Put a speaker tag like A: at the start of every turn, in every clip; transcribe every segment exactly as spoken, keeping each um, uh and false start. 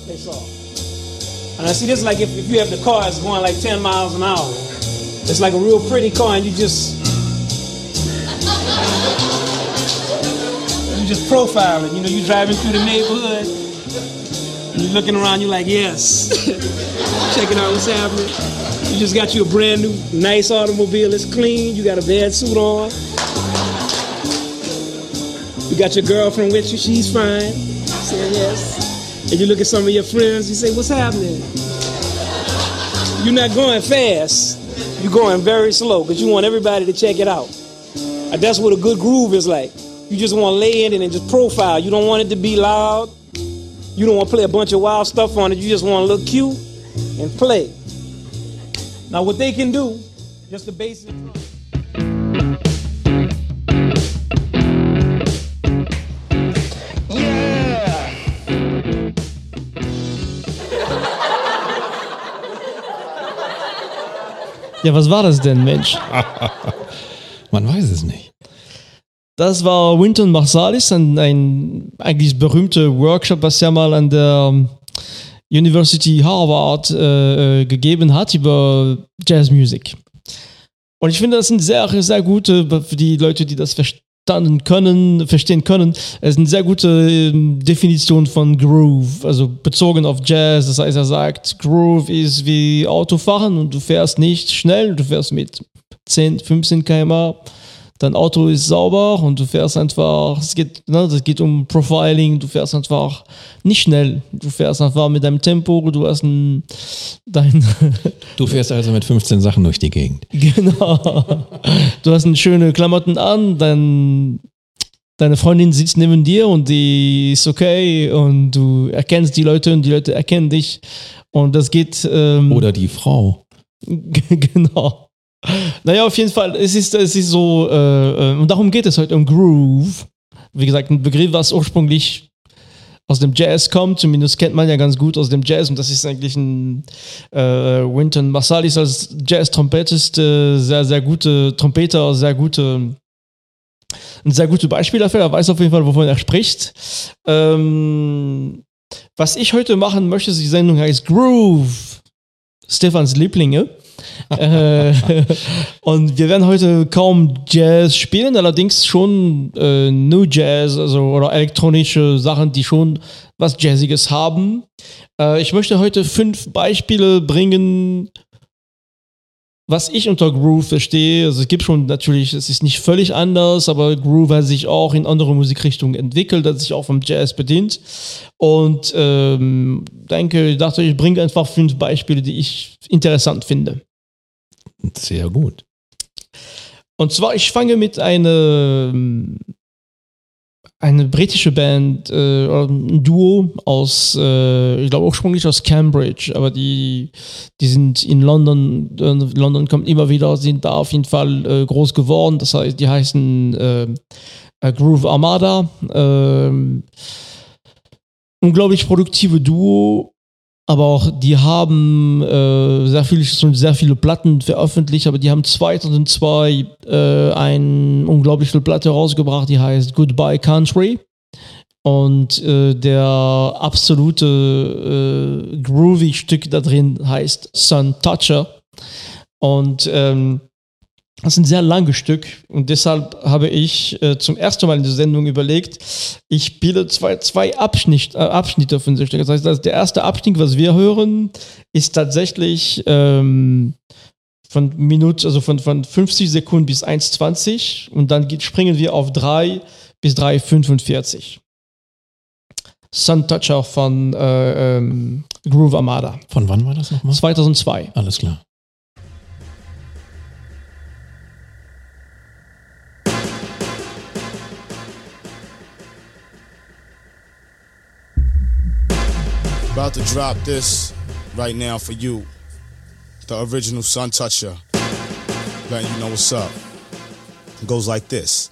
A: They saw. And I see this like if, if you have the car it's going like ten miles an hour. It's like a real pretty car and you just you just profile it. You know, you're driving through the neighborhood and you're looking around, you're like, yes. Checking out what's happening. You just got you a brand new, nice automobile. It's clean. You got a bad suit on. You got your girlfriend with you. She's fine. Saying yes. And you look at some of your friends. You say, what's happening? You're not going fast. You're going very slow because you want everybody to check it out. And that's what a good groove is like. You just want to lay in it and just profile. You don't want it to be loud. You don't want to play a bunch of wild stuff on it. You just want to look cute and play. Now what they can do, just the basic drum. Yeah!
B: Ja, was war das denn, Mensch?
C: Man weiß es nicht.
B: Das war Wynton Marsalis, ein, ein eigentlich berühmter Workshop, was er mal an der University Harvard äh, gegeben hat über Jazzmusik. Und ich finde, das sind sehr, sehr gute, für die Leute, die das verstanden können, verstehen können, es ist eine sehr gute äh, Definition von Groove, also bezogen auf Jazz. Das heißt, er sagt, Groove ist wie Autofahren und du fährst nicht schnell, du fährst mit zehn, fünfzehn Kilometer pro Stunde. Dein Auto ist sauber und du fährst einfach, es geht, ne, das geht um Profiling, du fährst einfach nicht schnell, du fährst einfach mit deinem Tempo, du hast ein, dein...
C: Du fährst also mit fünfzehn Sachen durch die Gegend.
B: Genau. Du hast eine schöne Klamotten an, dein, deine Freundin sitzt neben dir und die ist okay und du erkennst die Leute und die Leute erkennen dich und das geht... Ähm,
C: Oder die Frau.
B: Genau. Naja, auf jeden Fall, es ist, es ist so, äh, und darum geht es heute um Groove. Wie gesagt, ein Begriff, was ursprünglich aus dem Jazz kommt, zumindest kennt man ja ganz gut aus dem Jazz, und das ist eigentlich ein äh, Wynton Marsalis als Jazz-Trompetist, äh, sehr, sehr gute Trompeter, sehr gute, ein sehr gutes Beispiel dafür, er weiß auf jeden Fall, wovon er spricht. Ähm, was ich heute machen möchte, die Sendung heißt Groove, Stefans Lieblinge. äh, und wir werden heute kaum Jazz spielen, allerdings schon äh, New Jazz, also oder elektronische Sachen, die schon was Jazziges haben. Äh, ich möchte heute fünf Beispiele bringen, was ich unter Groove verstehe. Also es gibt schon natürlich, es ist nicht völlig anders, aber Groove hat sich auch in andere Musikrichtungen entwickelt, hat sich auch vom Jazz bedient. Und ähm, denke, ich dachte, ich bringe einfach fünf Beispiele, die ich interessant finde.
C: Sehr gut.
B: Und zwar, ich fange mit einer eine britische Band, äh, ein Duo aus, äh, ich glaube ursprünglich aus Cambridge, aber die, die sind in London, äh, London kommt immer wieder, sind da auf jeden Fall äh, groß geworden. Das heißt, die heißen äh, Groove Armada. Äh, unglaublich produktive Duo. Aber auch die haben äh, sehr viele, schon sehr viele Platten veröffentlicht, aber die haben zweitausendzwei äh, eine unglaubliche Platte rausgebracht, die heißt Goodbye Country. Und äh, der absolute äh, groovy Stück da drin heißt Sun Toucher. Und ähm, das ist ein sehr langes Stück und deshalb habe ich äh, zum ersten Mal in der Sendung überlegt, ich spiele zwei, zwei Abschnitt, äh, Abschnitte von diesem Stück. Das heißt, das der erste Abschnitt, was wir hören, ist tatsächlich ähm, von Minute, also von, von fünfzig Sekunden bis eins zwanzig und dann geht, springen wir auf drei bis drei fünfundvierzig. Sun Toucher von äh, ähm, Groove Armada.
C: Von wann war das nochmal?
B: zweitausendzwei.
C: Alles klar.
D: About to drop this right now for you, the original Sun Toucher, letting you know what's up. It goes like this.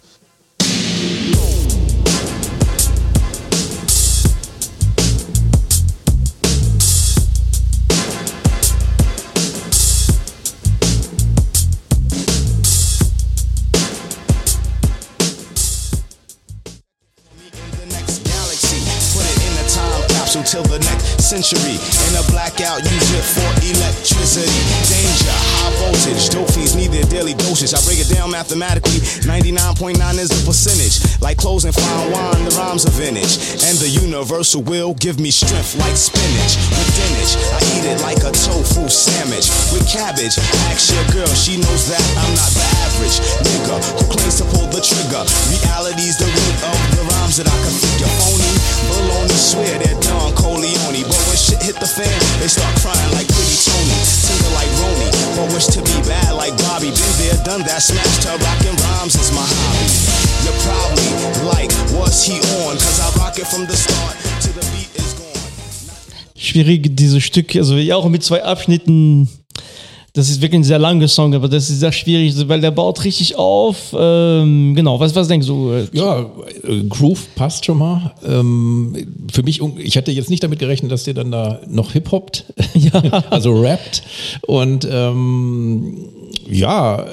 D: you till the next century. In a blackout, use it for electricity. Danger, high voltage, dope fiends need their daily dosage. I break it down mathematically, ninety-nine point nine is the percentage. Like clothes and fine wine, the rhymes are vintage. And the universal will give me strength like spinach. With dinach, I eat it like a tofu sandwich. With cabbage, ask your girl, she knows that I'm not the average nigga who claims to pull the trigger. Reality's the root of the rhymes that I can figure. Phony, baloney, swear they're Don Corleone. But when shit hit the fan, they start crying like Pretty Tony. Singer like Roni, but wish to be bad like Bobby. Been there, done that, smashed her, rockin' rhymes is my hobby. You're probably like, what's he on? Cause I rock it from the start to the beat is gone.
B: Schwierig, dieses Stück, also ja auch mit zwei Abschnitten. Das ist wirklich ein sehr langer Song, aber das ist sehr schwierig, weil der baut richtig auf. Ähm, genau, was, was denkst du?
C: Ja, äh, Groove passt schon mal. Ähm, für mich, ich hätte jetzt nicht damit gerechnet, dass der dann da noch Hip-Hoppt,
B: Ja.
C: also rappt. Und ähm, ja,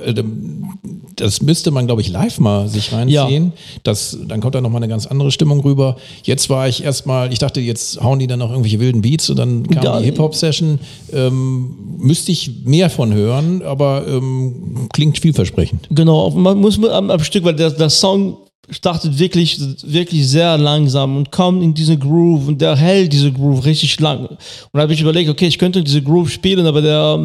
C: das müsste man, glaube ich, live mal sich reinziehen. Ja. Das, dann kommt da nochmal eine ganz andere Stimmung rüber. Jetzt war ich erstmal, ich dachte, jetzt hauen die dann noch irgendwelche wilden Beats und dann kam ja. die Hip-Hop-Session. Ähm, müsste ich mehr von hören, aber ähm, klingt vielversprechend.
B: Genau, man muss am, am Stück, weil der, der Song startet wirklich, wirklich sehr langsam und kommt in diese Groove und der hält diese Groove richtig lang. Und da habe ich überlegt, okay, ich könnte diese Groove spielen, aber der,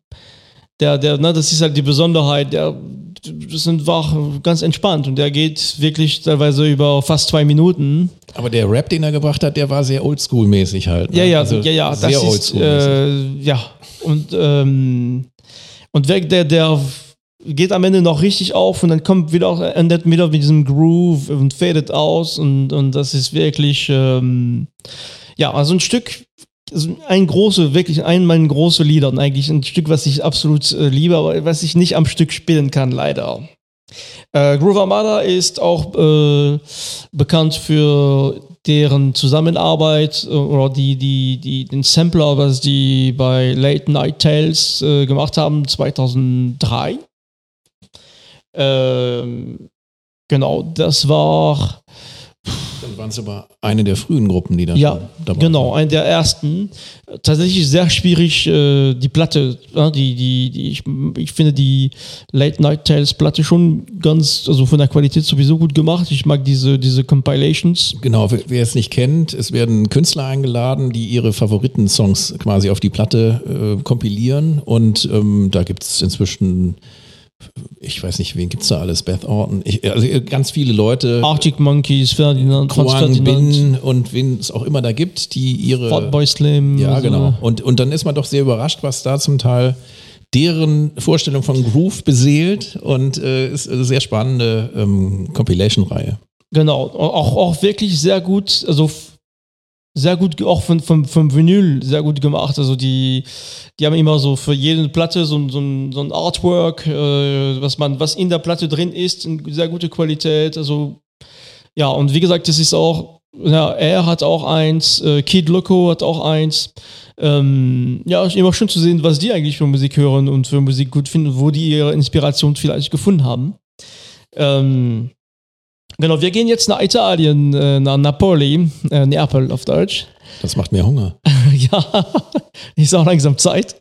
B: der, der, ne, das ist halt die Besonderheit, der, das war ganz entspannt und der geht wirklich teilweise über fast zwei Minuten.
C: Aber der Rap, den er gebracht hat, der war sehr oldschool-mäßig halt. Ne?
B: Ja, ja,
C: also
B: ja, ja,
C: sehr
B: das ist, äh, ja. Und, ähm, und der, der, der geht am Ende noch richtig auf und dann kommt wieder auch, endet wieder mit diesem Groove und fadet aus und, und das ist wirklich, ähm, ja, also ein Stück, also ein große, wirklich ein meiner großen Lieder und eigentlich ein Stück, was ich absolut äh, liebe, aber was ich nicht am Stück spielen kann, leider. Äh, Groove Armada ist auch äh, bekannt für deren Zusammenarbeit äh, oder die, die, die, den Sampler, was die bei Late Night Tales äh, gemacht haben, zweitausenddrei. Ähm, genau, das war...
C: Dann waren es aber eine der frühen Gruppen, die da
B: ja,
C: dabei
B: genau,
C: waren.
B: eine der ersten. Tatsächlich sehr schwierig, äh, die Platte, ja, die, die, die ich, ich finde die Late Night Tales Platte schon ganz, also von der Qualität sowieso gut gemacht. Ich mag diese, diese Compilations.
C: Genau, wer, wer es nicht kennt, es werden Künstler eingeladen, die ihre Favoriten-Songs quasi auf die Platte äh, kompilieren und ähm, da gibt es inzwischen... Ich weiß nicht, wen gibt's da alles? Beth Orton, ich, also ganz viele Leute.
B: Arctic Monkeys, Ferdinand, Franz
C: Quang
B: Ferdinand.
C: Bin und wen es auch immer da gibt, die ihre...
B: Fatboy Slim.
C: Ja,
B: also.
C: genau. Und, und dann ist man doch sehr überrascht, was da zum Teil deren Vorstellung von Groove beseelt und äh, ist eine sehr spannende ähm, Compilation-Reihe.
B: Genau, auch, auch wirklich sehr gut, also sehr gut, auch von, vom, vom Vinyl sehr gut gemacht. Also die, die haben immer so für jede Platte so, so, ein, so ein Artwork, äh, was man, was in der Platte drin ist, in sehr gute Qualität. Also ja, und wie gesagt, das ist auch, ja, er hat auch eins, äh, Kid Loco hat auch eins. Ähm, ja, immer schön zu sehen, was die eigentlich für Musik hören und für Musik gut finden, wo die ihre Inspiration vielleicht gefunden haben. Ähm, Genau, wir gehen jetzt nach Italien, äh, nach Napoli, äh, Neapel auf Deutsch.
C: Das macht mir Hunger.
B: Ja, ist auch langsam Zeit.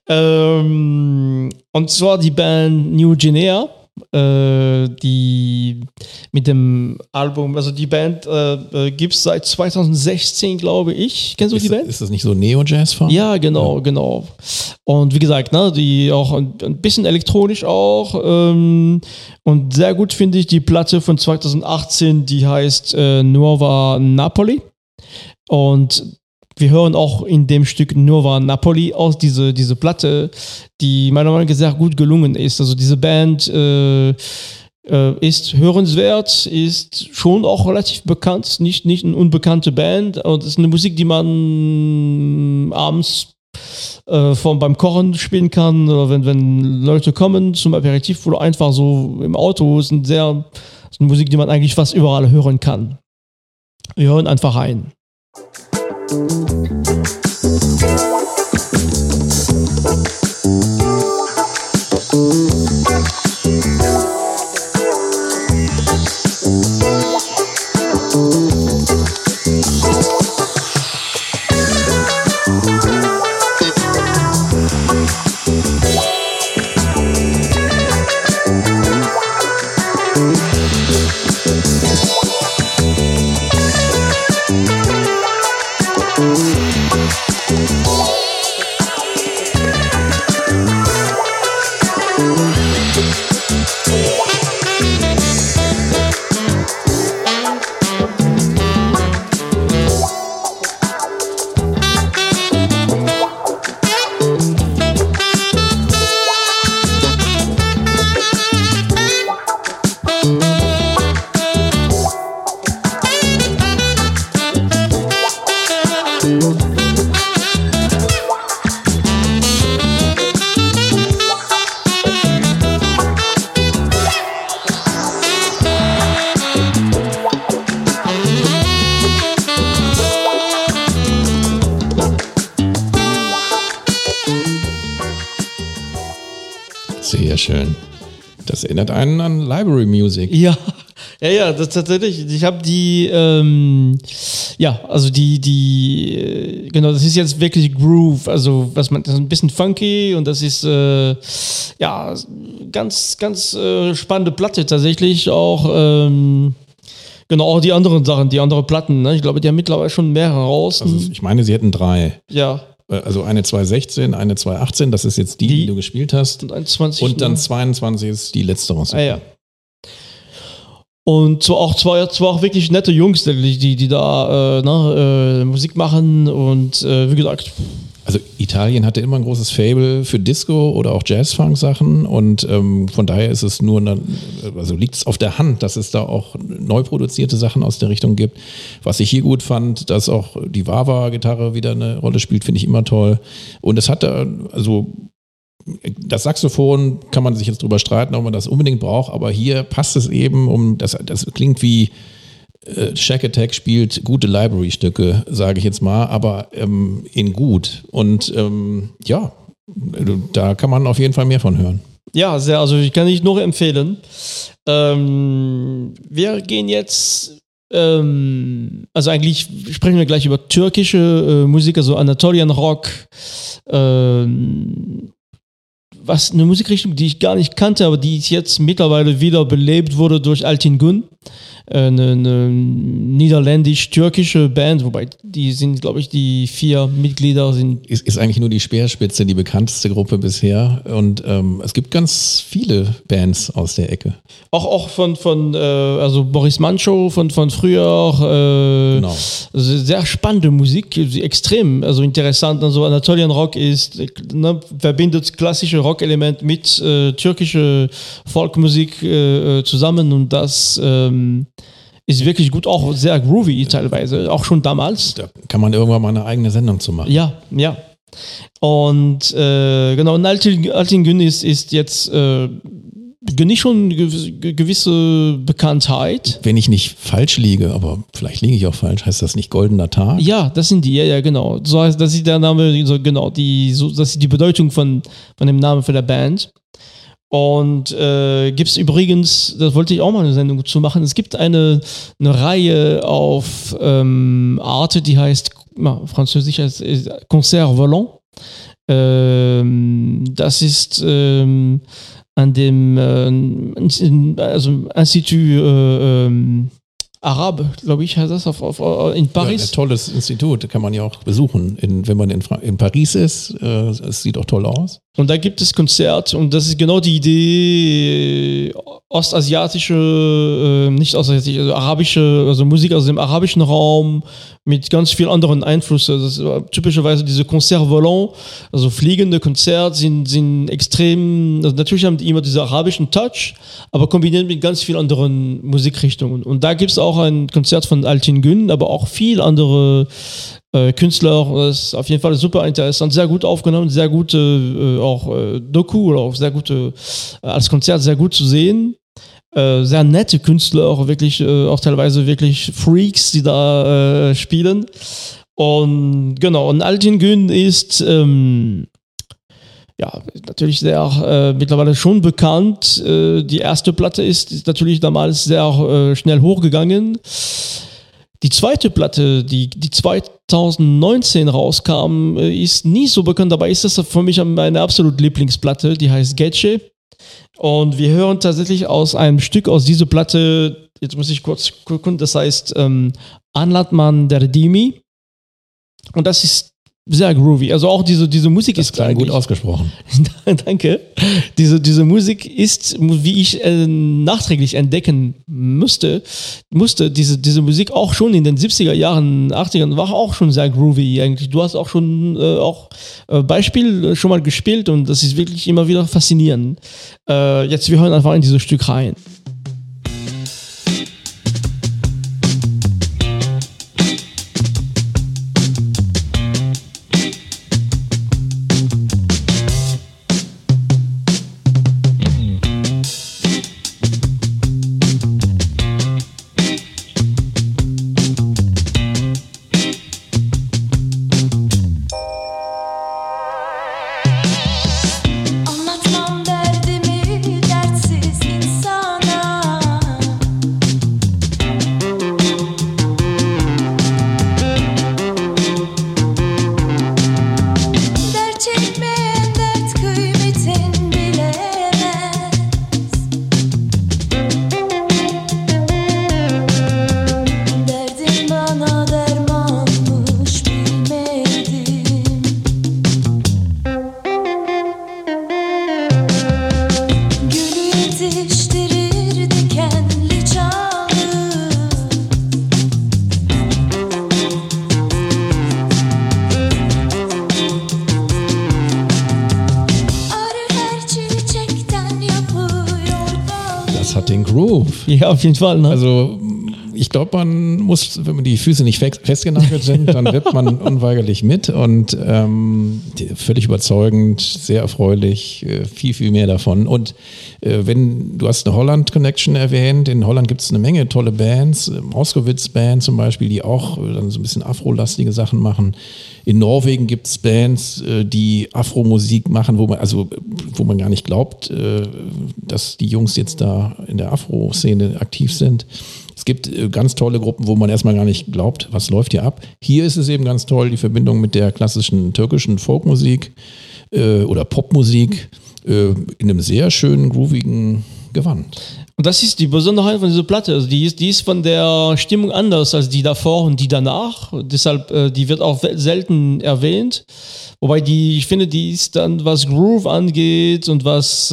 B: Ähm, und zwar die Band New Guinea, äh, die mit dem Album, also die Band äh, gibt es seit zweitausendsechzehn, glaube ich. Kennst du
C: ist,
B: die Band?
C: Ist das nicht so Neo-Jazz-Funk?
B: Ja, genau, ja. genau. Und wie gesagt, ne, die auch ein, ein bisschen elektronisch auch. Ähm, und sehr gut finde ich die Platte von zweitausendachtzehn, die heißt äh, Nuova Napoli. Und wir hören auch in dem Stück Nuova Napoli aus, diese, diese Platte, die meiner Meinung nach sehr gut gelungen ist. Also diese Band äh, äh, ist hörenswert, ist schon auch relativ bekannt, nicht, nicht eine unbekannte Band. Und es ist eine Musik, die man abends äh, vom, beim Kochen spielen kann, oder wenn, wenn Leute kommen zum Aperitif oder einfach so im Auto. Ist, ein sehr, ist eine Musik, die man eigentlich fast überall hören kann. Wir hören einfach rein.
C: Sehr schön. Das erinnert einen an Library Music.
B: Ja, ja, ja, das tatsächlich. Ich habe die, ähm, ja, also die, die, äh, genau, das ist jetzt wirklich Groove. Also was man, das ist ein bisschen funky und das ist, äh, ja, ganz, ganz äh, spannende Platte tatsächlich auch. Ähm, genau, auch die anderen Sachen, die anderen Platten. Ne? Ich glaube, die haben mittlerweile schon mehrere raus.
C: Also ich meine, sie hätten drei.
B: Ja.
C: Also eine zwanzig sechzehn, eine zwanzig achtzehn, das ist jetzt die, die, die du gespielt hast.
B: Und einundzwanzig.
C: Und dann zweiundzwanzig ist die letzte raus.
B: Ah, ja. Und zwar auch zwei, zwar auch wirklich nette Jungs, die, die da äh, ne, äh, Musik machen und äh, wie gesagt.
C: Also Italien hatte immer ein großes Faible für Disco oder auch Jazz-Funk-Sachen und ähm, von daher ist es nur, eine, also liegt es auf der Hand, dass es da auch neu produzierte Sachen aus der Richtung gibt. Was ich hier gut fand, dass auch die Wah-Wah-Gitarre wieder eine Rolle spielt, finde ich immer toll. Und es hatte, also das Saxophon kann man sich jetzt drüber streiten, ob man das unbedingt braucht, aber hier passt es eben, um das, das klingt wie äh, Shack Attack spielt gute Library-Stücke, sage ich jetzt mal, aber ähm, in gut. Und ähm, ja, da kann man auf jeden Fall mehr von hören.
B: Ja, sehr, also ich kann ich nur empfehlen. Ähm, wir gehen jetzt, ähm, also eigentlich sprechen wir gleich über türkische äh, Musik, also Anatolian Rock, ähm, was eine Musikrichtung, die ich gar nicht kannte, aber die jetzt mittlerweile wieder belebt wurde durch Altin Gün, eine, eine niederländisch-türkische Band, wobei die sind, glaube ich, die vier Mitglieder sind.
C: Ist, ist eigentlich nur die Speerspitze die bekannteste Gruppe bisher und ähm, es gibt ganz viele Bands aus der Ecke.
B: Auch, auch von, von äh, also Boris Manchow von, von früher, äh, genau. Also sehr spannende Musik, extrem, also interessant. Also Anatolian Rock ist, ne, verbindet klassische Rock-Element mit äh, türkische Folkmusik äh, zusammen und das ähm, ist wirklich gut, auch sehr groovy teilweise, auch schon damals.
C: Da kann man irgendwann mal eine eigene Sendung zu machen.
B: Ja, ja. Und äh, genau, und Altin, Altin Gün ist, ist jetzt äh, nicht schon eine gewisse Bekanntheit.
C: Wenn ich nicht falsch liege, aber vielleicht liege ich auch falsch, heißt das nicht Goldener Tag?
B: Ja, das sind die, ja, ja, genau. So heißt, das ist der Name, so, genau, die, so, das ist die Bedeutung von, von dem Namen für der Band. Und äh, gibt es übrigens, das wollte ich auch mal eine Sendung zu machen, es gibt eine, eine Reihe auf ähm, Arte, die heißt, na, französisch heißt Concert Volant. Ähm, das ist ähm, an dem äh, also Institut äh, ähm, Arabe, glaube ich, heißt das, auf, auf, in Paris.
C: Ja, ein tolles Institut, kann man ja auch besuchen, in, wenn man in, in Paris ist. Äh, es sieht auch toll aus.
B: Und da gibt es Konzert und das ist genau die Idee, ostasiatische, äh, nicht ostasiatische, also arabische, also Musik aus dem arabischen Raum mit ganz vielen anderen Einflüssen. Das ist typischerweise diese Concert Volant, also fliegende Konzerte sind, sind extrem, also natürlich haben die immer diesen arabischen Touch, aber kombiniert mit ganz vielen anderen Musikrichtungen. Und da gibt es auch ein Konzert von Altin Gün, aber auch viel andere Äh, Künstler, das ist auf jeden Fall super interessant, sehr gut aufgenommen, sehr gute äh, auch äh, Doku oder auch sehr gute, äh, als Konzert sehr gut zu sehen. Äh, sehr nette Künstler, auch wirklich, äh, auch teilweise wirklich Freaks, die da äh, spielen. Und genau, und Altin Gün ist ähm, ja natürlich sehr äh, mittlerweile schon bekannt. Äh, die erste Platte ist, ist natürlich damals sehr äh, schnell hochgegangen. Die zweite Platte, die, die zweitausendneunzehn rauskam, ist nie so bekannt, dabei ist das für mich meine absolute Lieblingsplatte, die heißt Gece. Und wir hören tatsächlich aus einem Stück aus dieser Platte, jetzt muss ich kurz gucken, das heißt ähm, Anlatman Derdimi. Und das ist sehr groovy. Also auch diese, diese Musik
C: das
B: ist klar.
C: Gut ausgesprochen.
B: Danke. Diese, diese Musik ist, wie ich äh, nachträglich entdecken musste, musste diese, diese Musik auch schon in den siebziger Jahren, achtzigern war auch schon sehr groovy eigentlich. Du hast auch schon äh, auch äh, Beispiel schon mal gespielt und das ist wirklich immer wieder faszinierend. Äh, jetzt, wir hören einfach in dieses Stück rein.
C: Groove.
B: Ja, auf jeden Fall. Ne?
C: Also ich glaube, man muss, wenn die Füße nicht festgenagelt sind, dann wird man unweigerlich mit und ähm, völlig überzeugend, sehr erfreulich, äh, viel, viel mehr davon. Und äh, wenn, du hast eine Holland-Connection erwähnt, in Holland gibt es eine Menge tolle Bands, Moskowitz-Band zum Beispiel, die auch äh, dann so ein bisschen afrolastige Sachen machen. In Norwegen gibt es Bands, äh, die Afro-Musik machen, wo man, also wo man gar nicht glaubt, äh, dass die Jungs jetzt da in der Afro-Szene aktiv sind. Es gibt ganz tolle Gruppen, wo man erstmal gar nicht glaubt, was läuft hier ab. Hier ist es eben ganz toll, die Verbindung mit der klassischen türkischen Folkmusik äh, oder Popmusik äh, in einem sehr schönen, groovigen Gewand.
B: Und das ist die Besonderheit von dieser Platte. Also die ist, die ist von der Stimmung anders als die davor und die danach. Deshalb, äh, die wird auch selten erwähnt. Wobei die, ich finde, die ist dann, was Groove angeht und was,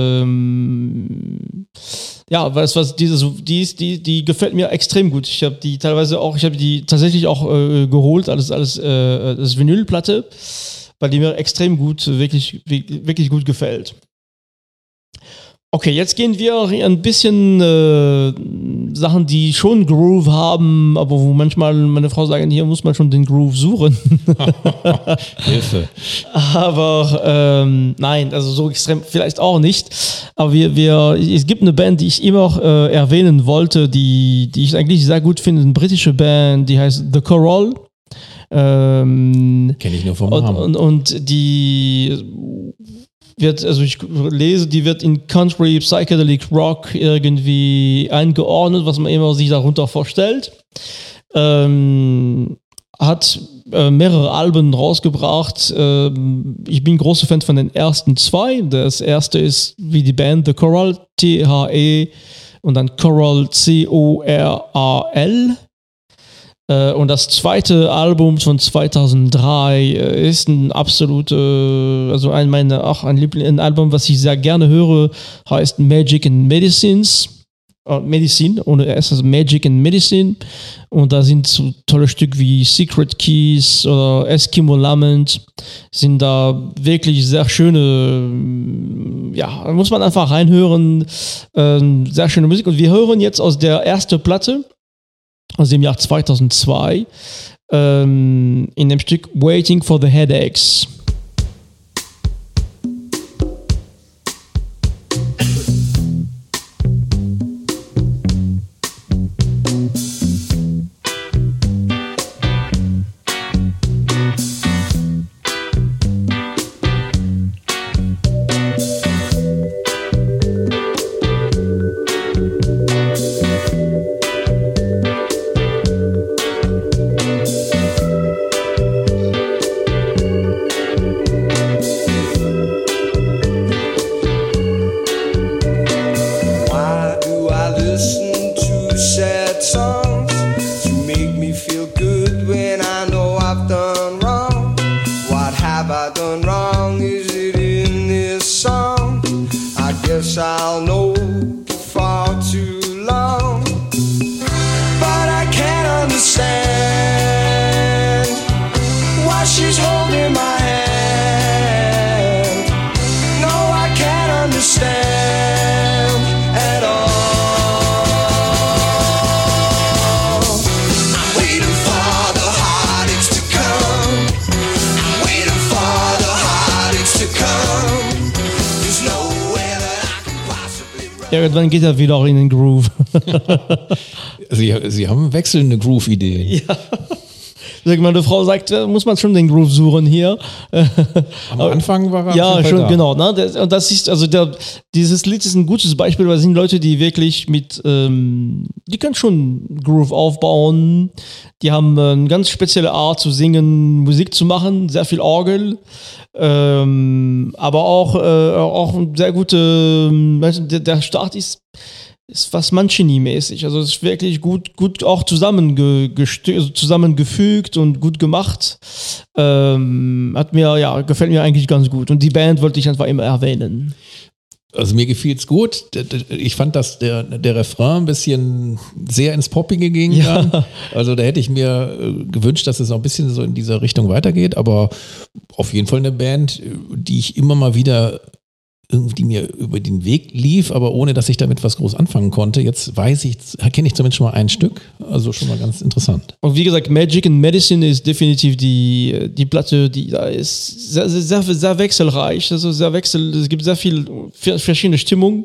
B: ähm, ja, was, was diese, die ist, die, die gefällt mir extrem gut. Ich habe die teilweise auch, ich habe die tatsächlich auch äh, geholt, alles, alles, äh, das Vinylplatte, weil die mir extrem gut, wirklich, wirklich gut gefällt. Okay, jetzt gehen wir ein bisschen äh, Sachen, die schon Groove haben, aber wo manchmal meine Frau sagt, hier muss man schon den Groove suchen.
C: Hilfe.
B: Aber ähm, nein, also so extrem vielleicht auch nicht. Aber wir, wir, es gibt eine Band, die ich immer äh, erwähnen wollte, die, die ich eigentlich sehr gut finde, eine britische Band, die heißt The Coral. Ähm,
C: Kenne ich nur vom
B: und,
C: Namen.
B: Und, und die wird, also ich lese, die wird in Country, Psychedelic Rock irgendwie eingeordnet, was man immer sich darunter vorstellt. Ähm, hat äh, mehrere Alben rausgebracht. Ähm, ich bin großer Fan von den ersten zwei. Das erste ist wie die Band The Coral, T H E und dann Coral, C O R A L. Und das zweite Album von zweitausenddrei ist ein absolute, also ein meiner, auch ein, Liebling, ein Album, was ich sehr gerne höre, heißt Magic and Medicines. Äh, Medicine, ohne S, also Magic and Medicine. Und da sind so tolle Stücke wie Secret Keys oder Eskimo Lament, sind da wirklich sehr schöne, ja, da muss man einfach reinhören, äh, sehr schöne Musik. Und wir hören jetzt aus der ersten Platte, aus dem Jahr zweitausendzwei, ähm, in dem Stück Waiting for the Headaches. Irgendwann geht er wieder auch in den Groove.
C: Sie, Sie haben wechselnde Groove-Ideen.
B: Ja. Meine Frau sagt, muss man schon den Groove suchen hier.
C: Am Anfang war er
B: ja schon
C: da.
B: Genau. Ne? Und das ist also der, dieses Lied ist ein gutes Beispiel, weil es sind Leute, die wirklich mit, ähm, die können schon Groove aufbauen. Die haben eine ganz spezielle Art zu singen, Musik zu machen, sehr viel Orgel. Ähm, aber auch, äh, auch ein sehr gute, der, der Start ist, ist was Mancini-mäßig. Also es ist wirklich gut, gut auch zusammenge, also zusammengefügt und gut gemacht. Ähm, hat mir, ja, gefällt mir eigentlich ganz gut. Und die Band wollte ich einfach immer erwähnen.
C: Also mir gefiel's gut. Ich fand, dass der, der Refrain ein bisschen sehr ins Poppige ging.
B: Ja.
C: Dann. Also da hätte ich mir gewünscht, dass es noch ein bisschen so in dieser Richtung weitergeht. Aber auf jeden Fall eine Band, die ich immer mal wieder irgendwie mir über den Weg lief, aber ohne, dass ich damit was groß anfangen konnte. Jetzt weiß ich, kenne ich zumindest schon mal ein Stück, also schon mal ganz interessant.
B: Und wie gesagt, Magic and Medicine ist definitiv die, die Platte, die da ist sehr, sehr, sehr wechselreich, also sehr wechsel, es gibt sehr viel verschiedene Stimmungen,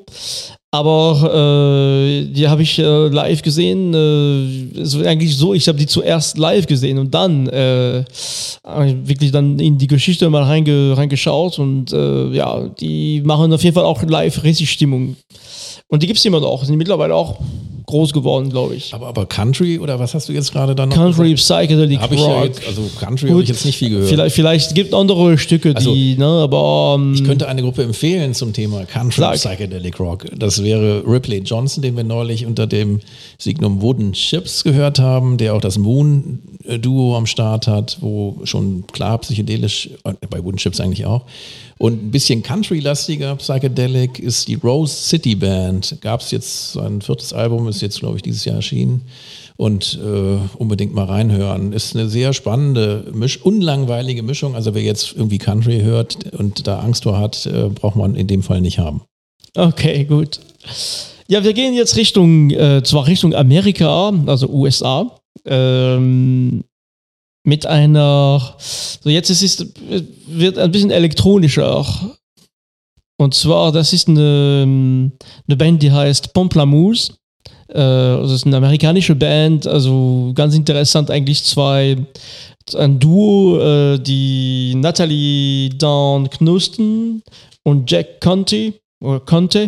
B: aber äh, die habe ich äh, live gesehen, äh, es war eigentlich so, ich habe die zuerst live gesehen und dann äh, wirklich dann in die Geschichte mal reinge, reingeschaut und äh, ja, die machen auf jeden Fall auch live richtig Stimmung. Und die gibt es immer noch, sind mittlerweile auch groß geworden, glaube ich.
C: Aber, aber Country oder was hast du jetzt gerade dann noch
B: Country, Psychedelic
C: hab ich
B: Rock.
C: Ja jetzt, also Country habe ich jetzt nicht viel gehört.
B: Vielleicht, vielleicht gibt es andere Stücke,
C: also,
B: die, ne, aber... Um,
C: ich könnte eine Gruppe empfehlen zum Thema Country
B: sag.
C: Psychedelic Rock. Das wäre Ripley Johnson, den wir neulich unter dem Signum Wooden Chips gehört haben, der auch das Moon-Duo am Start hat, wo schon klar psychedelisch, bei Wooden Chips eigentlich auch. Und ein bisschen Country-lastiger Psychedelic ist die Rose City Band. Gab es jetzt, sein viertes Album ist jetzt, glaube ich, dieses Jahr erschienen. Und äh, unbedingt mal reinhören. Ist eine sehr spannende, Misch- unlangweilige Mischung. Also wer jetzt irgendwie Country hört und da Angst vor hat, äh, braucht man in dem Fall nicht haben.
B: Okay, gut. Ja, wir gehen jetzt Richtung, äh, zwar Richtung Amerika, also U S A. Ähm, mit einer, so jetzt ist es, wird ein bisschen elektronischer. Und zwar, das ist eine, eine Band, die heißt Pomplamoose. Äh, das ist eine amerikanische Band, also ganz interessant eigentlich zwei, ein Duo, äh, die Natalie Dawn Knusten und Jack Conte, oder Conte.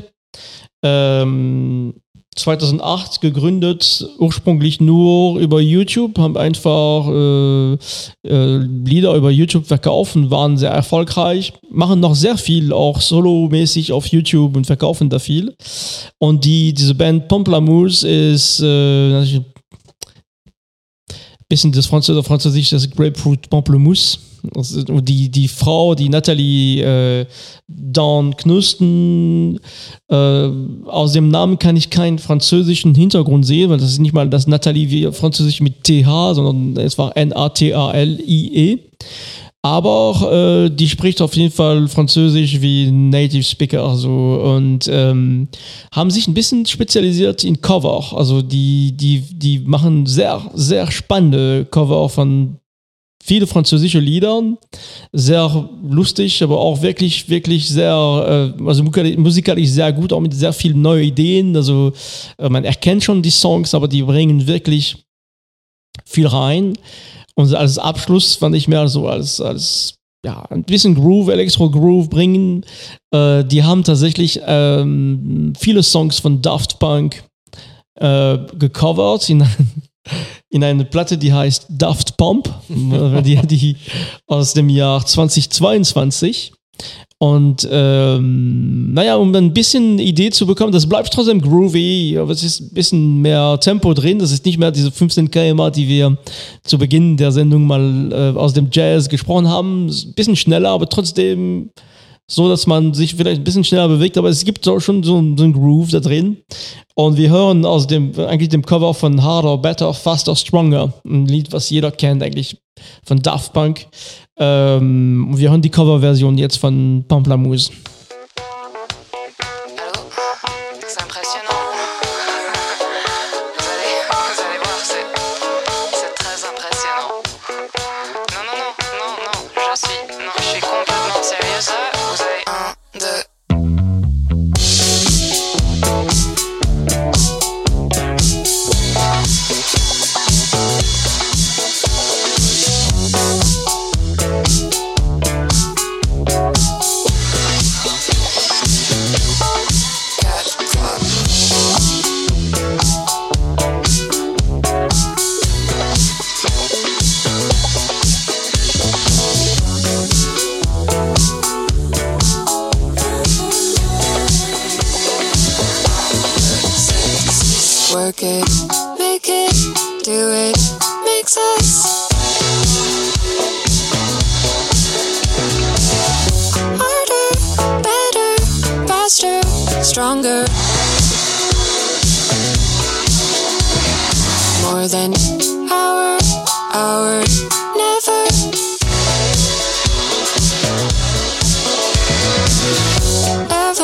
B: Ähm, zweitausendacht gegründet, ursprünglich nur über YouTube, haben einfach äh, äh, Lieder über YouTube verkauft, waren sehr erfolgreich, machen noch sehr viel, auch solomäßig auf YouTube und verkaufen da viel. Und die, diese Band Pomplamoose ist äh, natürlich ein bisschen das Französ- Französisch, das Grapefruit Pamplemousse. Und die, die Frau, die Natalie äh, Dawn Knusten, äh, aus dem Namen kann ich keinen französischen Hintergrund sehen, weil das ist nicht mal das Natalie wie Französisch mit T H, sondern es war N A T A L I E. Aber äh, die spricht auf jeden Fall Französisch wie Native Speaker, also, und ähm, haben sich ein bisschen spezialisiert in Cover. Also die, die, die machen sehr, sehr spannende Cover von viele französische Lieder, sehr lustig, aber auch wirklich, wirklich sehr, äh, also musikalisch sehr gut, auch mit sehr vielen neuen Ideen. Also äh, man erkennt schon die Songs, aber die bringen wirklich viel rein. Und als Abschluss fand ich mehr so als, als ja, ein bisschen Groove, Elektro-Groove bringen. Äh, die haben tatsächlich ähm, viele Songs von Daft Punk äh, gecovert in in eine Platte, die heißt Daft Pump, die, die aus dem Jahr zweitausendzweiundzwanzig. Und ähm, naja, um ein bisschen Idee zu bekommen, das bleibt trotzdem groovy, aber es ist ein bisschen mehr Tempo drin. Das ist nicht mehr diese fünfzehn Kilometer pro Stunde, die wir zu Beginn der Sendung mal äh, aus dem Jazz gesprochen haben. Ein bisschen schneller, aber trotzdem so, dass man sich vielleicht ein bisschen schneller bewegt, aber es gibt auch schon so, so einen Groove da drin. Und wir hören aus dem, eigentlich dem Cover von Harder, Better, Faster, Stronger, ein Lied, was jeder kennt eigentlich von Daft Punk. Ähm, wir hören die Coverversion jetzt von Pomplamoose.
E: Work it, make it, do it, makes us harder, better, faster, stronger, more than hour, hour, never. Never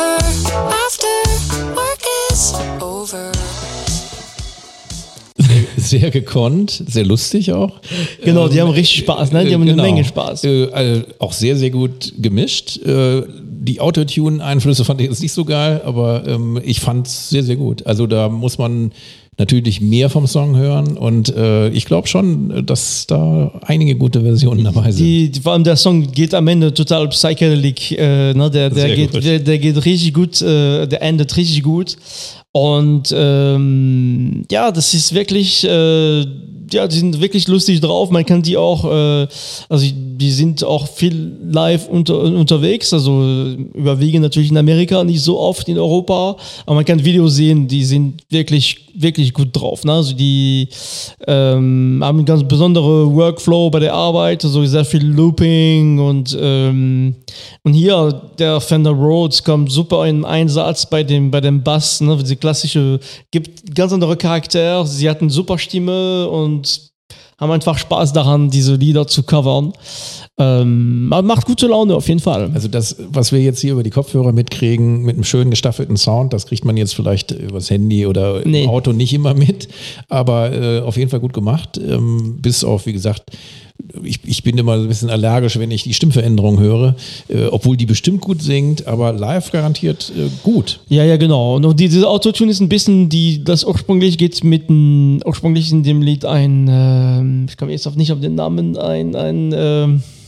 C: sehr gekonnt, sehr lustig auch.
B: Genau, die ähm, haben richtig Spaß, ne? Die haben genau. eine Menge Spaß.
C: Äh, äh, auch sehr, sehr gut gemischt. Äh, die Autotune-Einflüsse fand ich jetzt nicht so geil, aber ähm, ich fand es sehr, sehr gut. Also da muss man natürlich mehr vom Song hören und äh, ich glaube schon, dass da einige gute Versionen dabei sind.
B: Die, die, vor allem der Song geht am Ende total psychedelic, äh, ne? der, der, geht, der, der geht richtig gut, äh, der endet richtig gut und ähm, ja, das ist wirklich, äh, ja, die sind wirklich lustig drauf, man kann die auch, äh, also die sind auch viel live unter, unterwegs, also überwiegend natürlich in Amerika, nicht so oft in Europa, aber man kann Videos sehen, die sind wirklich, wirklich gut drauf, ne? Also die ähm, haben einen ganz besonderen Workflow bei der Arbeit, also sehr viel Looping und ähm, und hier der Fender Rhodes kommt super in Einsatz bei dem, bei dem Bass, ne? Diese klassische, gibt ganz andere Charakter, sie hat eine super Stimme und haben einfach Spaß daran, diese Lieder zu covern. Ähm, macht gute Laune auf jeden Fall.
C: Also das, was wir jetzt hier über die Kopfhörer mitkriegen, mit einem schönen gestaffelten Sound, das kriegt man jetzt vielleicht übers Handy oder nee. im Auto nicht immer mit, aber äh, auf jeden Fall gut gemacht. Ähm, bis auf, wie gesagt, ich, ich bin immer ein bisschen allergisch, wenn ich die Stimmveränderung höre, äh, obwohl die bestimmt gut singt, aber live garantiert äh, gut.
B: Ja, ja, genau. Und diese Autotune ist ein bisschen, die, das ursprünglich geht mit dem, ursprünglich in dem Lied ein, äh, ich komme jetzt auf, nicht auf den Namen, ein, ein, äh,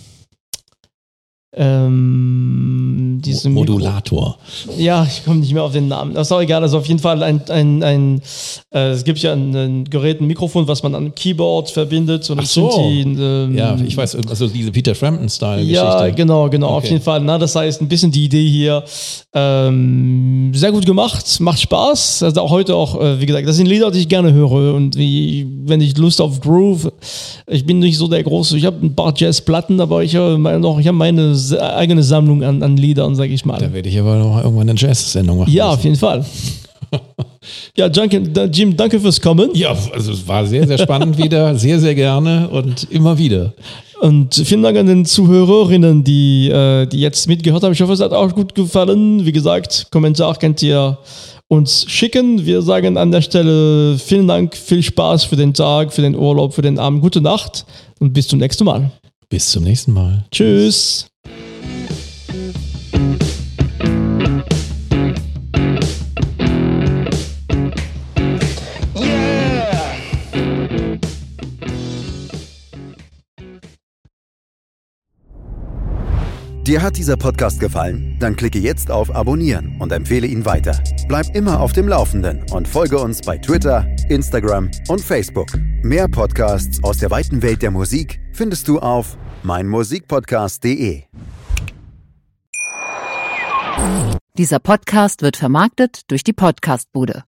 B: Ähm,
C: Modulator.
B: Mikro- ja, ich komme nicht mehr auf den Namen. Das ist auch egal. Also auf jeden Fall ein, ein, ein äh, es gibt ja ein, ein Gerät, ein Mikrofon, was man an einem Keyboard verbindet. Und
C: Ach so.
B: Die, ähm,
C: ja, ich weiß, also diese Peter Frampton-Style-Geschichte.
B: Ja, genau, genau, okay. Auf jeden Fall. Na, das heißt, ein bisschen die Idee hier. Ähm, sehr gut gemacht, macht Spaß. Also auch heute auch, äh, wie gesagt, das sind Lieder, die ich gerne höre. Und wie, wenn ich Lust auf Groove, ich bin nicht so der Große, ich habe ein paar Jazzplatten, aber ich habe noch, ich habe meine eigene Sammlung an, an Liedern, sag ich mal.
C: Da werde ich aber noch irgendwann eine Jazz-Sendung machen.
B: Ja, müssen. Auf jeden Fall. Ja, Jim, danke fürs Kommen.
C: Ja, also es war sehr, sehr spannend wieder, sehr, sehr gerne und immer wieder.
B: Und vielen Dank an den Zuhörerinnen, die, äh, die jetzt mitgehört haben. Ich hoffe, es hat auch gut gefallen. Wie gesagt, Kommentar könnt ihr uns schicken. Wir sagen an der Stelle vielen Dank, viel Spaß für den Tag, für den Urlaub, für den Abend. Gute Nacht und bis zum nächsten Mal.
C: Bis zum nächsten Mal.
B: Tschüss.
F: Dir hat dieser Podcast gefallen? Dann klicke jetzt auf Abonnieren und empfehle ihn weiter. Bleib immer auf dem Laufenden und folge uns bei Twitter, Instagram und Facebook. Mehr Podcasts aus der weiten Welt der Musik findest du auf meinmusikpodcast punkt de.
G: Dieser Podcast wird vermarktet durch die Podcastbude.